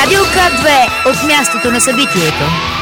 Радио К2 от мястото на събитието.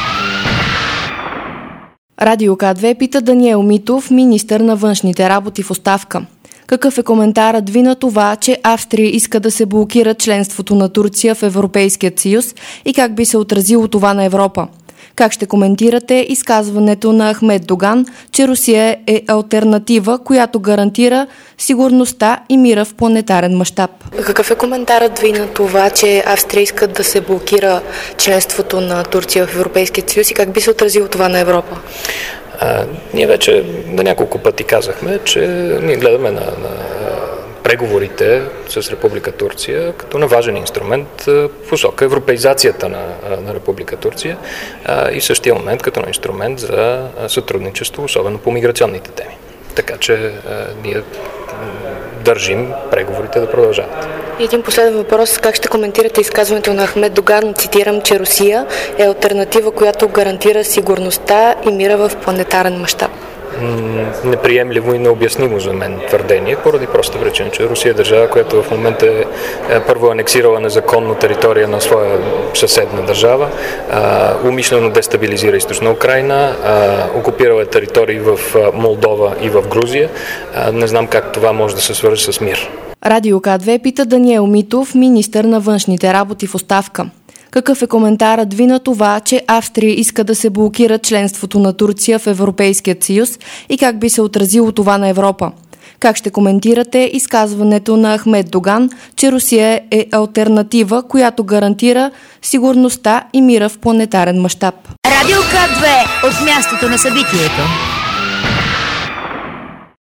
Радио К2 пита Даниел Митов, министър на външните работи в оставка. Какъв е коментарът ви на това, че Австрия иска да се блокира членството на Турция в Европейския съюз и как би се отразило това на Европа? Как ще коментирате изказването на Ахмед Доган, че Русия е алтернатива, която гарантира сигурността и мира в планетарен мащаб? Какъв е коментарът ви на това, че Австрия иска да се блокира членството на Турция в Европейския съюз и как би се отразило това на Европа? Ние вече на няколко пъти казахме, че ние гледаме на преговорите с Република Турция като на важен инструмент в посока европеизацията на Република Турция и в същия момент като на инструмент за сътрудничество, особено по миграционните теми. Така че ние държим преговорите да продължават. И един последен въпрос. Как ще коментирате изказването на Ахмед Доган? Цитирам, че Русия е алтернатива, която гарантира сигурността и мира в планетарен мащаб. Неприемливо и необяснимо за мен твърдение, поради проста причина, че Русия е държава, която в момента е първо анексирала незаконно територия на своя съседна държава, умишлено дестабилизира източна Украйна, окупирала е територии в Молдова и в Грузия. Не знам как това може да се свърже с мир. Радио К2 пита Даниел Митов, министър на външните работи в оставка. Какъв е коментарът ви на това, че Австрия иска да се блокира членството на Турция в Европейския съюз и как би се отразило това на Европа? Как ще коментирате изказването на Ахмед Доган, че Русия е алтернатива, която гарантира сигурността и мира в планетарен мащаб? Радио К2 от мястото на събитието.